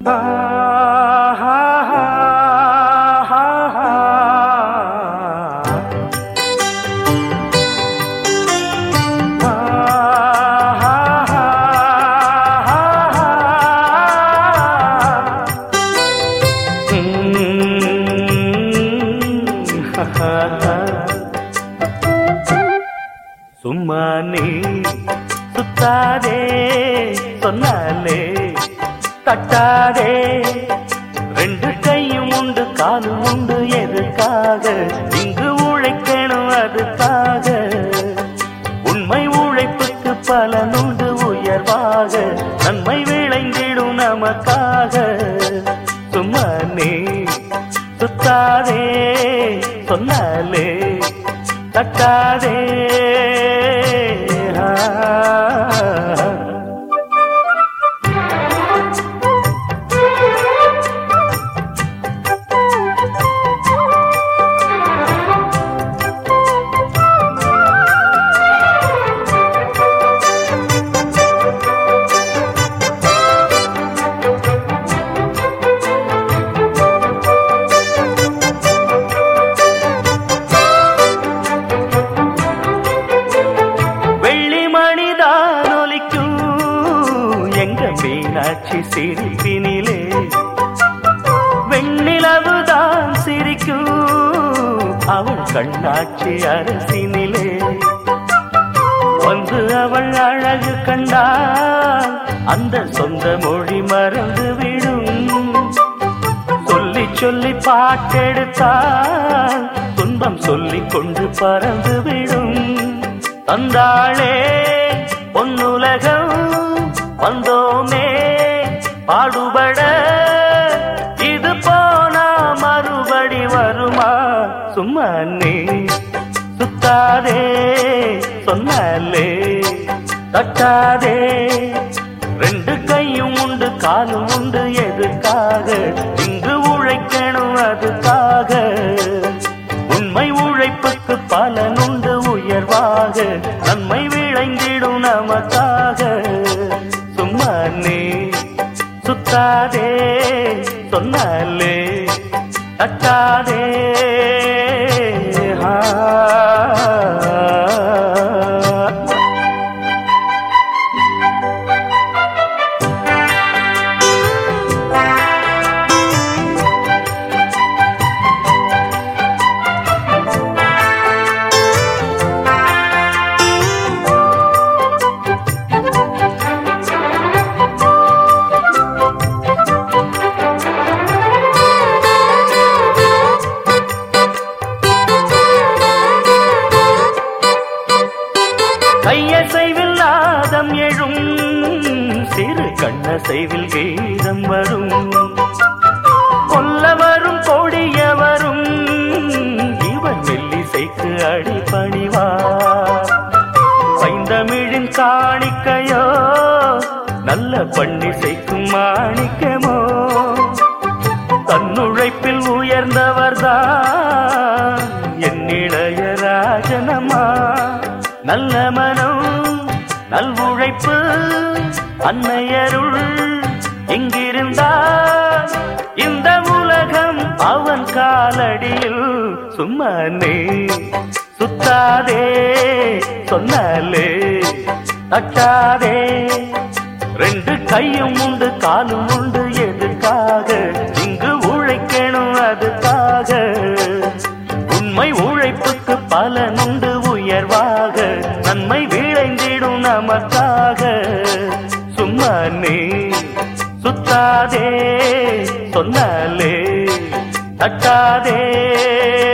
சும்மா நீ சுத்தாதே சொன்னாலே தட்டாதே ரெண்டு கையும் உண்டு காலும் உண்டு எதுக்காக இங்கு உழைக்கணும் அதுக்காக உண்மை உழைப்புக்கு பலனுண்டு உயர்வாக நன்மை விளைந்திடும் நமக்காக சும்மா நீ சுத்தாதே சொன்னாலே தட்டாதே மீனாட்சி சிரிப்பினிலே வெண்ணிலவுதான் சிரிக்கும் அவள் கண்ணாட்சி அரசினிலே வந்து அவள் அழகு கண்டால் அந்த சொந்த மொழி மறந்து விடும் சொல்லி சொல்லி பாட்டெடுத்தால் துன்பம் சொல்லிக் கொண்டு பறந்து விடும் தந்தாளே பொன்னுலகம் வந்தோமே பாடுபட இது போனா மறுபடி வருமா சும்மா நீ சுத்தாதே சொன்னாலே தட்டாதே ரெண்டு கையும் உண்டு காலும் உண்டு எதுக்காக இங்கு உழைக்கணும் அதுக்காக உண்மை உழைப்புக்கு பலனுண்டு உயர்வாக நன்மை விளைந்திடும் நமக்காக சும்மா நீ சுத்தாதே சொன்னாலே தட்டாதே கையசைவில் நாதம் எழும் சிறு கண்ணசைவில் கீதம் வரும் கொல்ல வரும் கொடிய வரும் இவன் மெல்லிசைக்கு அடிபணிவார் பைந்தமிழின் காணிக்கையோ நல்ல பண்ணிசைக்கும் மாணிக்கமோ தன்னுழைப்பில் உயர்ந்தவர்தான் என் இளைய ராஜனமா நல்ல மனம் நல்வுழைப்பு அன்னையருள் எங்கிருந்தால் இந்த உலகம் அவன் காலடியில் சும்மா நீ சுத்தாதே சொன்னாலே தட்டாதே ரெண்டு கையும் உண்டு காலும் உண்டு எதுக்காக இங்கு உழைக்கணும் அதுக்காக உண்மை உழைப்புக்கு பலனுண்டு உயர்வாக நன்மை விளைந்திடும் நமக்காக சும்மா நீ சுத்தாதே சொன்னாலே தட்டாதே